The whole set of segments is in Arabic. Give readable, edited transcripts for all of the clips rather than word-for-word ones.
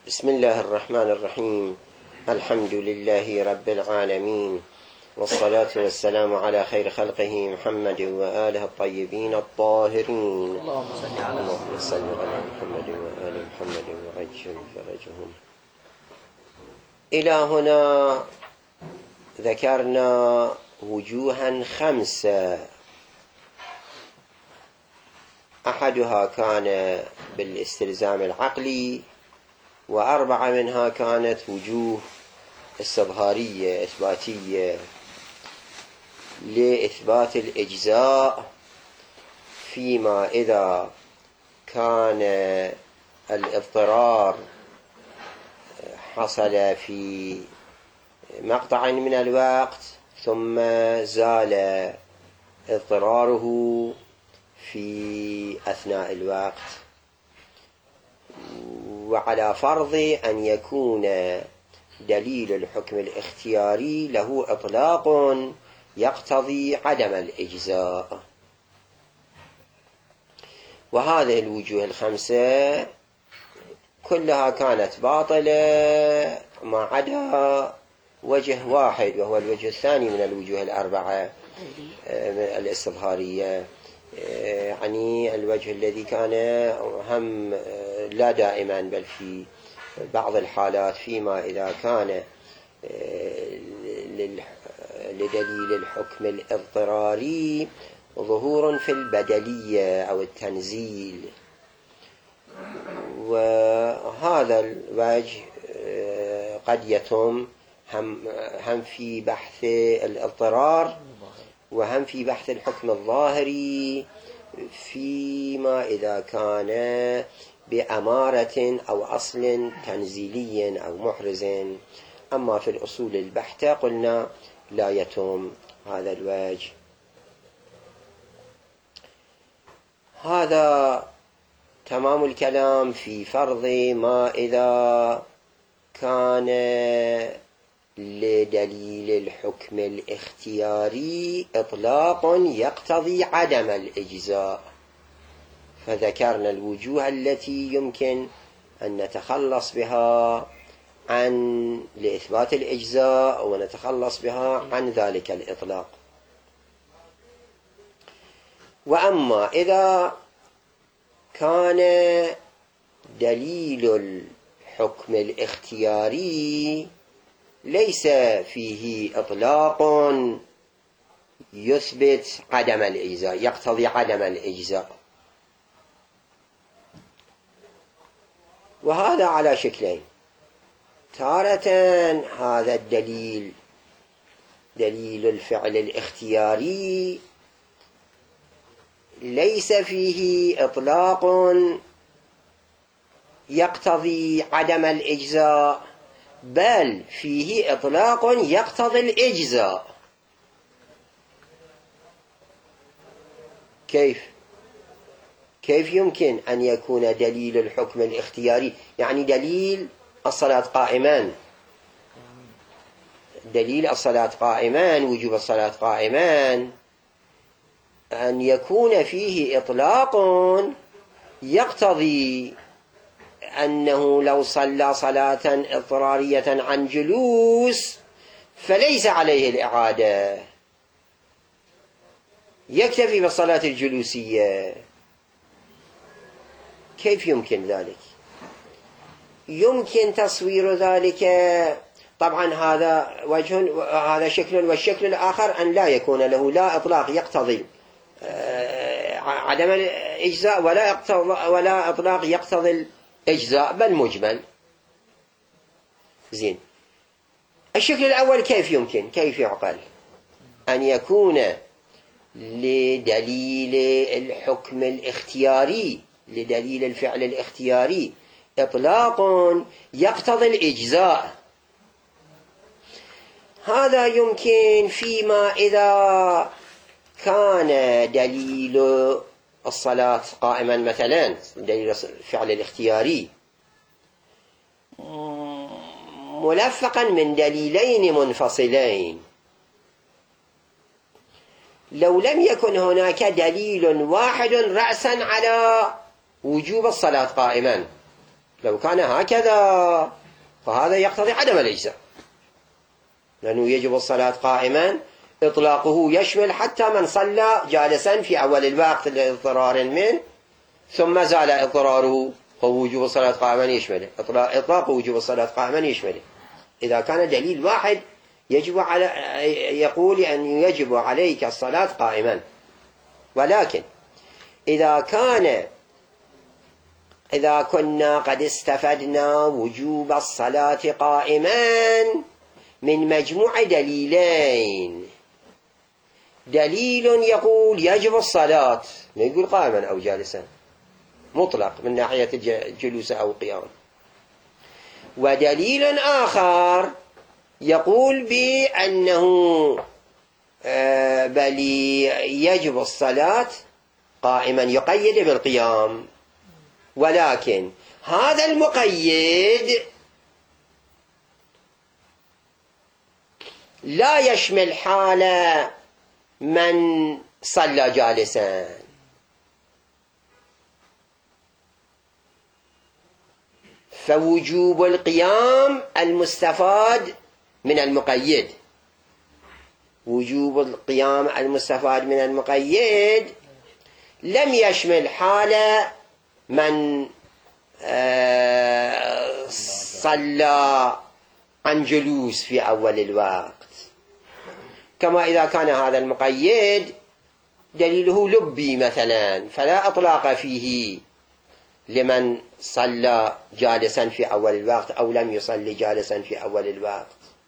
بسم الله الرحمن الرحيم. الحمد لله رب العالمين، والصلاة والسلام على خير خلقه محمد وآله الطيبين الطاهرين. اللهم صل على محمد وآل محمد وعجل فرجهم. إلى هنا ذكرنا وجوها 5، أحدها كان بالاستلزام العقلي، و4 منها كانت وجوه استظهارية إثباتية لإثبات الإجزاء، فيما إذا كان الاضطرار حصل في مقطع من الوقت ثم زال اضطراره في أثناء الوقت، وعلى فرض أن يكون دليل الحكم الاختياري له إطلاق يقتضي عدم الإجزاء. وهذه الوجوه 5 كلها كانت باطلة ما عدا وجه واحد، وهو الوجه الثاني من الوجوه 4 الاستظهارية، يعني الوجه الذي كان هم لا دائما بل في بعض الحالات، فيما إذا كان لدليل الحكم الاضطراري ظهور في البدلية أو التنزيل. وهذا الوجه قد يتم هم في بحث الاضطرار وهم في بحث الحكم الظاهري، فيما إذا كان بأمارة أو أصل تنزيلي أو محرز. أما في الأصول البحتة قلنا لا يتم هذا الوجه. هذا تمام الكلام في فرض ما إذا كان لدليل الحكم الاختياري إطلاق يقتضي عدم الإجزاء، فذكرنا الوجوه التي يمكن أن نتخلص بها لإثبات الإجزاء ونتخلص بها عن ذلك الإطلاق. وأما إذا كان دليل الحكم الاختياري ليس فيه إطلاق يثبت عدم الإجزاء يقتضي عدم الإجزاء، وهذا على شكلين: تارة هذا الدليل دليل الفعل الاختياري ليس فيه إطلاق يقتضي عدم الإجزاء، بل فيه إطلاق يقتضي الإجزاء. كيف يمكن أن يكون دليل الحكم الاختياري، يعني دليل الصلاة قائمان، دليل الصلاة قائمان، وجوب الصلاة قائمان، أن يكون فيه إطلاق يقتضي أنه لو صلى صلاة اضطرارية عن جلوس فليس عليه الإعادة، يكتفي بالصلاة الجلوسية؟ كيف يمكن ذلك؟ يمكن تصوير ذلك. طبعا هذا وجه وهذا شكل، والشكل الآخر أن لا يكون له لا إطلاق يقتضي عدم الإجزاء ولا إطلاق يقتضي الإجزاء بل مجمل. زين، الشكل الأول كيف يمكن، كيف يعقل أن يكون لدليل الحكم الاختياري، لدليل الفعل الاختياري، إطلاق يقتضي الإجزاء؟ هذا يمكن فيما إذا كان دليل الصلاة قائما، مثلا دليل الفعل الاختياري ملفقا من دليلين منفصلين. لو لم يكن هناك دليل واحد رأسا على وجوب الصلاة قائما، لو كان هكذا فهذا يقتضي عدم الإجزاء، لأنه يجب الصلاة قائما إطلاقه يشمل حتى من صلى جالسا في أول الوقت لاضطرار منه ثم زال اضطراره، فوجوب الصلاة قائما يشمله، إطلاق وجوب الصلاة قائما يشمله. إذا كان دليل واحد يجب يقول أن يجب عليك الصلاة قائما. ولكن إذا كنا قد استفدنا وجوب الصلاة قائما من مجموع دليلين، دليل يقول يجب الصلاة، ما يقول قائما أو جالسا مطلق من ناحية الجلوس أو قيام، ودليل آخر يقول بأنه بل يجب الصلاة قائما يقيد بالقيام. ولكن هذا المقيد لا يشمل حال من صلى جالسا، فوجوب القيام المستفاد من المقيد، وجوب القيام المستفاد من المقيد لم يشمل حال من صلى عن جلوس في أول الوقت، كما إذا كان هذا المقيد دليله لبي مثلا فلا أطلاق فيه لمن صلى جالسا في أول الوقت أو لم يصلي جالسا في أول الوقت.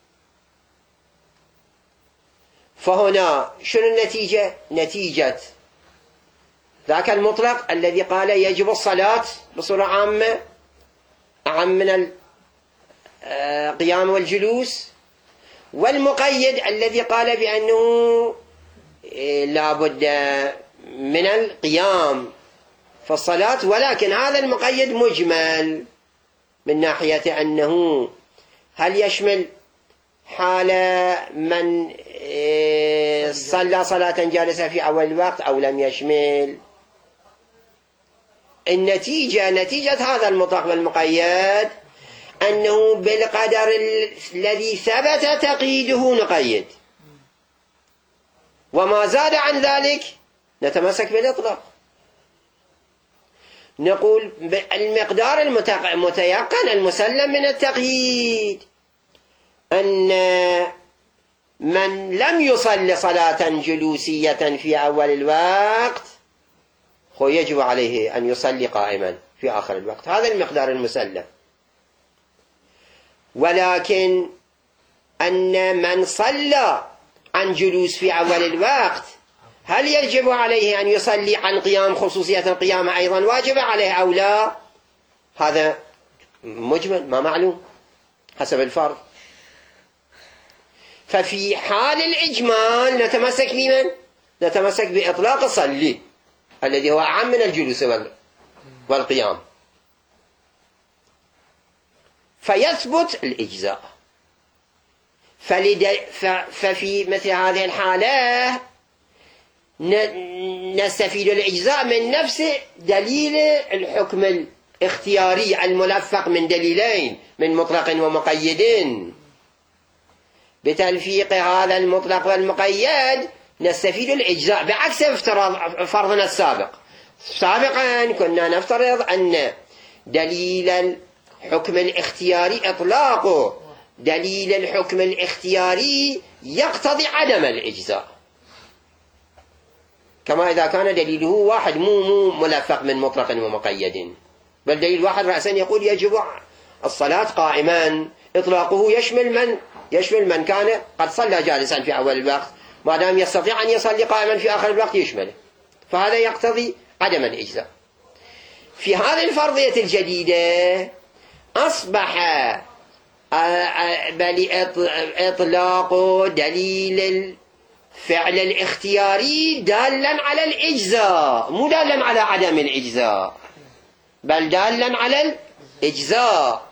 فهنا شنو النتيجة؟ نتيجة ذاك المطلق الذي قال يجب الصلاة بصورة عامة أعم من القيام والجلوس، والمقيد الذي قال بأنه لا بد من القيام في الصلاة، ولكن هذا المقيد مجمل من ناحية أنه هل يشمل حال من صلى صلاة جالسة في أول الوقت أو لم يشمل. نتيجة هذا المطلق والمقيد أنه بالقدر الذي ثبت تقييده نقيد، وما زاد عن ذلك نتمسك بالإطلاق. نقول المقدار المتيقن المسلم من التقييد أن من لم يصل صلاة جلوسية في أول الوقت هو يجب عليه أن يصلي قائما في آخر الوقت، هذا المقدار المسلم. ولكن أن من صلى عن جلوس في أول الوقت هل يجب عليه أن يصلي عن قيام، خصوصية القيام أيضا واجب عليه أو لا؟ هذا مجمل ما معلوم حسب الفرض. ففي حال الإجمال نتمسك بمن؟ نتمسك بإطلاق الصلي الذي هو أعم من الجلوس والقيام، فيثبت الإجزاء. ففي مثل هذه الحالة نستفيد الإجزاء من نفس دليل الحكم الاختياري الملفق من دليلين من مطلق ومقيد. بتلفيق هذا المطلق والمقيد نستفيد الإجزاء بعكس فرضنا السابق. سابقا كنا نفترض أن دليل الحكم الاختياري إطلاقه دليل الحكم الاختياري يقتضي عدم الإجزاء، كما إذا كان دليله واحد مو ملفق من مطلق ومقيد، بل دليل واحد رأسا يقول يجب الصلاة قائما، إطلاقه يشمل من كان قد صلى جالسا في أول الوقت، ما دام يستطيع أن يصلي قائما في آخر الوقت يشمله، فهذا يقتضي عدم الإجزاء. في هذه الفرضية الجديدة أصبح بل إطلاق دليل الفعل الاختياري دالا على الإجزاء، مو دالا على عدم الإجزاء، بل دالا على الإجزاء.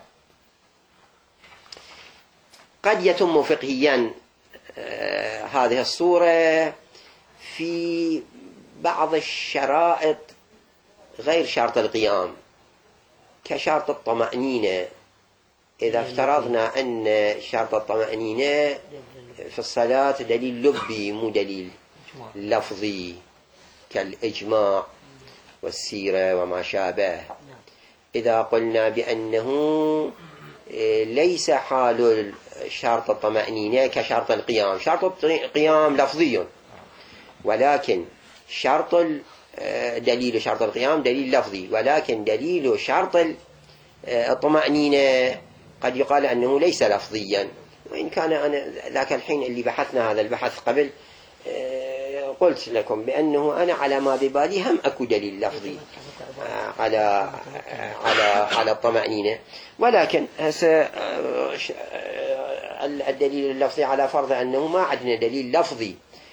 قد يتم فقهيا هذه الصورة في بعض الشرائط غير شرط القيام، كشرط الطمأنينة. إذا افترضنا أن شرط الطمأنينة في الصلاة دليل لبي مو دليل لفظي كالإجماع والسيرة وما شابه، إذا قلنا بأنه ليس حال شرط الطمأنينة كشرط القيام، شرط القيام لفظي، ولكن دليل شرط القيام دليل لفظي، ولكن دليل شرط الطمأنينة قد يقال أنه ليس لفظيا. وإن كان أنا ذاك الحين اللي بحثنا هذا البحث قبل قلت لكم بأنه أنا على ما ببالي هم أكو دليل لفظي على الطمأنينة، ولكن الدليل اللفظي على فرض أنه ما عندنا دليل لفظي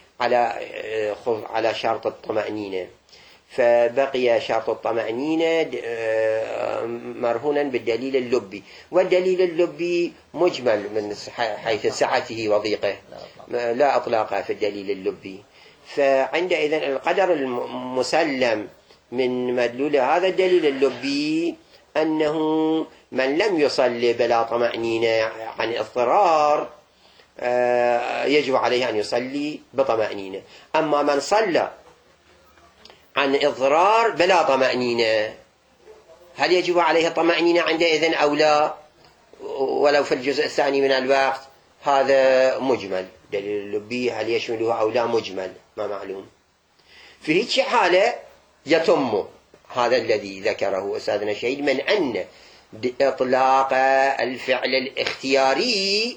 على شرط الطمأنينة، فبقي شرط الطمأنينة مرهونا بالدليل اللبي، والدليل اللبي مجمل من حيث سعته وضيقه، لا أطلاق في الدليل اللبي. فعندئذ القدر المسلم من مدلول هذا الدليل اللبي أنه من لم يصلي بلا طمأنينة عن اضطرار يجب عليه أن يصلي بطمأنينة. أما من صلى عن إضرار بلا طمأنينة هل يجب عليه طمأنينة عندئذ أو لا، ولو في الجزء الثاني من الوقت؟ هذا مجمل، دليل اللبي هل يشمله أو لا مجمل ما معلوم. في هيك حالة يتم هذا الذي ذكره أستاذنا الشهيد من أن إطلاق الفعل الاختياري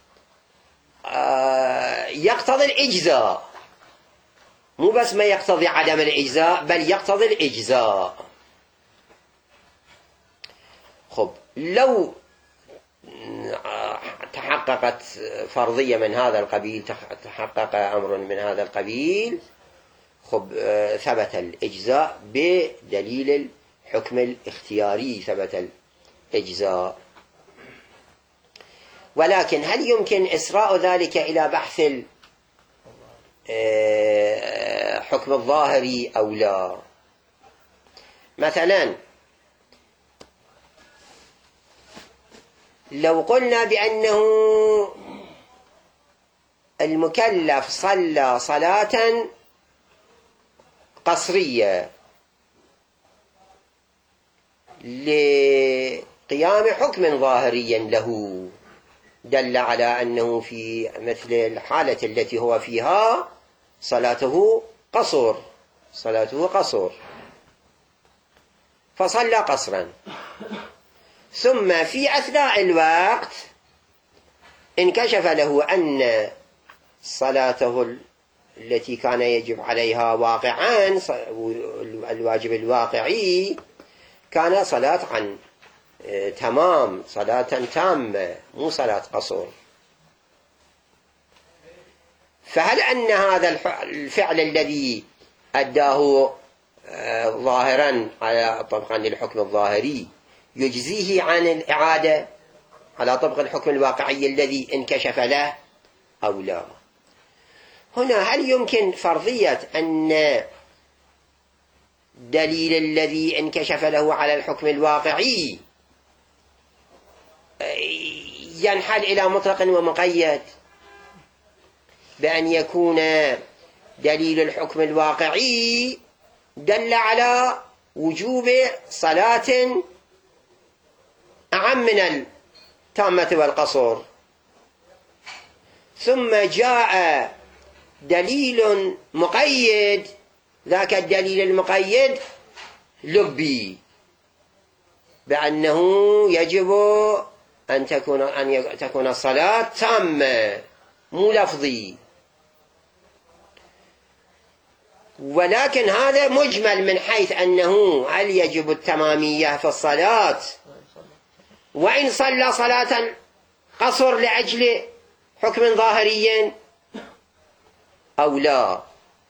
يقتضي الإجزاء، مو بس ما يقتضي عدم الإجزاء بل يقتضي الإجزاء. خب لو تحققت فرضية من هذا القبيل، تحقق أمر من هذا القبيل، خب ثبت الإجزاء بدليل الحكم الاختياري، ثبت الإجزاء. ولكن هل يمكن إسراء ذلك إلى بحث الحكم الظاهري أو لا؟ مثلا لو قلنا بأنه المكلف صلى صلاة قصرية لقيام حكم ظاهري له دل على أنه في مثل الحالة التي هو فيها صلاته قصر، فصلى قصرا، ثم في أثناء الوقت انكشف له أن صلاته التي كان يجب عليها واقعا، الواجب الواقعي، كان صلاة عن تمام، صلاة تامة مو صلاة قصر. فهل أن هذا الفعل الذي أداه ظاهرا على طبقا للحكم الظاهري يجزيه عن الإعادة على طبق الحكم الواقعي الذي انكشف له أو لا؟ هنا هل يمكن فرضية أن دليل الذي انكشف له على الحكم الواقعي ينحل إلى مطلق ومقيد، بأن يكون دليل الحكم الواقعي دل على وجوب صلاة أعم من التامة والقصر، ثم جاء دليل مقيد، ذاك الدليل المقيد لبي بأنه يجب أن تكون الصلاة تامة مو لفظي، ولكن هذا مجمل من حيث أنه هل يجب التمامية في الصلاة وإن صلى صلاة قصر لأجل حكم ظاهري أو لا.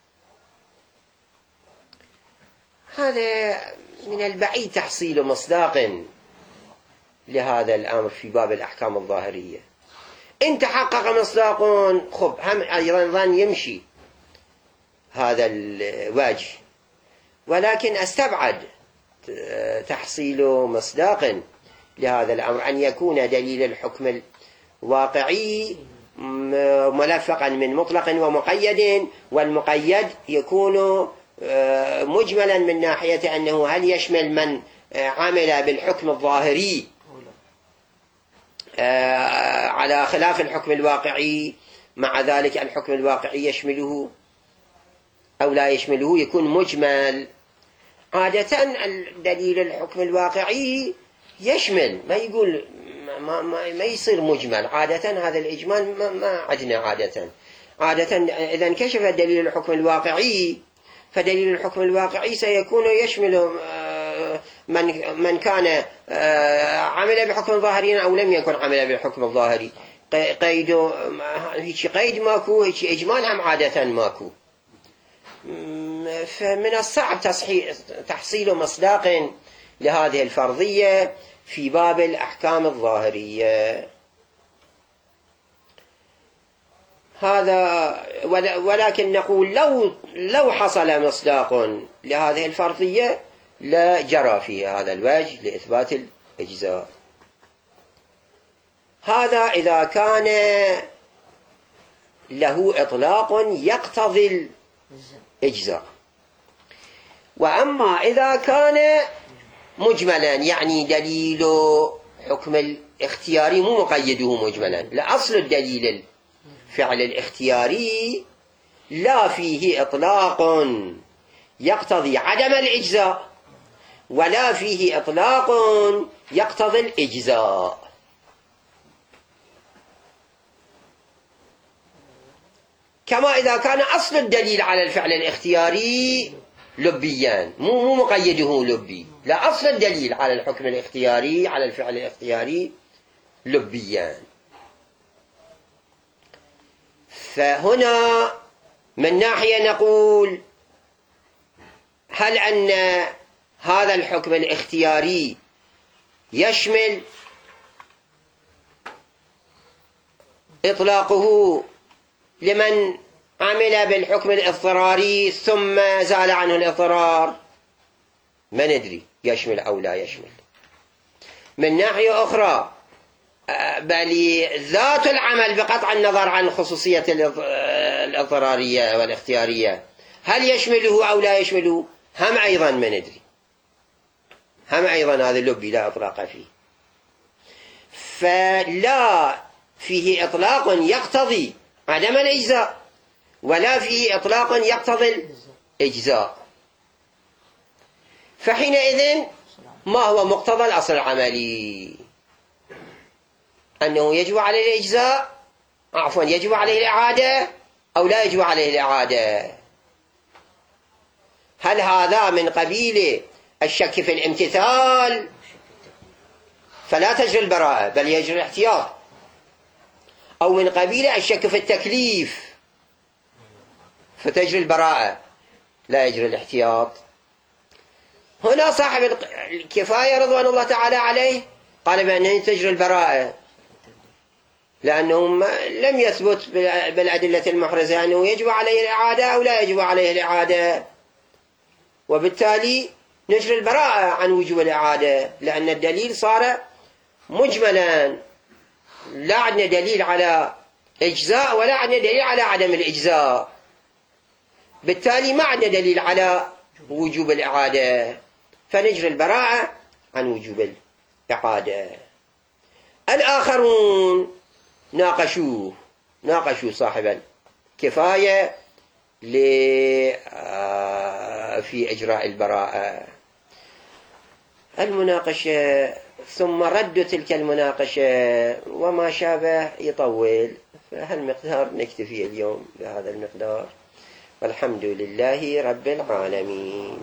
هذا من البعيد تحصيل مصداق لهذا الأمر في باب الأحكام الظاهرية. إن تحقق مصداق خب هم أيضا يمشي هذا الوجه، ولكن أستبعد تحصيل مصداق لهذا الأمر، أن يكون دليل الحكم الواقعي ملفقا من مطلق ومقيد، والمقيد يكون مجملا من ناحية أنه هل يشمل من عمل بالحكم الظاهري على خلاف الحكم الواقعي، مع ذلك الحكم الواقعي يشمله أو لا يشمله، يكون مجمل. عادة الدليل الحكم الواقعي يشمل، ما يقول ما يصير مجمل. عادة هذا الإجمال ما عندنا عادة إذا انكشف دليل الحكم الواقعي، فدليل الحكم الواقعي سيكون يشمل من كان عمل بحكم ظاهري أو لم يكن عمل بالحكم الظاهري. هيك قيد ماكو، هيك إجمال هم عادة ماكو. فمن الصعب تحصيل مصداق لهذه الفرضية في باب الأحكام الظاهرية. هذا ولكن نقول لو حصل مصداق لهذه الفرضية لا جرى في هذا الوجه لإثبات الإجزاء. هذا إذا كان له إطلاق يقتضي الإجزاء. وأما إذا كان مجملا، يعني دليل حكم الاختياري مو مقيده مجملا، لأصل الدليل الفعل الاختياري لا فيه إطلاق يقتضي عدم الإجزاء، ولا فيه إطلاق يقتضي الإجزاء. كما إذا كان أصل الدليل على الفعل الاختياري لبيان، مو مقيده لبي، لا، أصل الدليل على الحكم الاختياري على الفعل الاختياري لبيان. فهنا من ناحية نقول هل أن هذا الحكم الاختياري يشمل إطلاقه لمن عمل بالحكم الاضطراري ثم زال عنه الاضطرار؟ ما ندري يشمل أو لا يشمل. من ناحية أخرى بل ذات العمل بقطع النظر عن خصوصية الاضطرارية والاختيارية هل يشمله أو لا يشمله؟ هم أيضا ما ندري، هم أيضا هذا اللبي لا إطلاق فيه. فلا فيه إطلاق يقتضي عدم الإجزاء، ولا فيه إطلاق يقتضي الإجزاء. فحينئذ ما هو مقتضى الأصل العملي؟ أنه يجب عليه الإجزاء، يجب عليه الإعادة أو لا يجب عليه الإعادة. هل هذا من قبيل الشك في الامتثال فلا تجري البراءة بل يجري الاحتياط، أو من قبيل الشك في التكليف فتجري البراءة لا يجري الاحتياط؟ هنا صاحب الكفاية رضوان الله تعالى عليه قال بأنه تجري البراءة، لأنه لم يثبت بالأدلة المحرزة أنه يجب عليه الإعادة أو لا يجب عليه الإعادة، وبالتالي نجري البراءة عن وجوب الإعادة، لأن الدليل صار مجملا، لا عندنا دليل على إجزاء ولا عندنا دليل على عدم الإجزاء، بالتالي ما عندنا دليل على وجوب الإعادة، فنجري البراءة عن وجوب الإعادة. الآخرون ناقشوا صاحب الكفاية في إجراء البراءة. المناقشة ثم رد تلك المناقشة وما شابه يطول، فهالمقدار نكتفي اليوم بهذا المقدار، والحمد لله رب العالمين.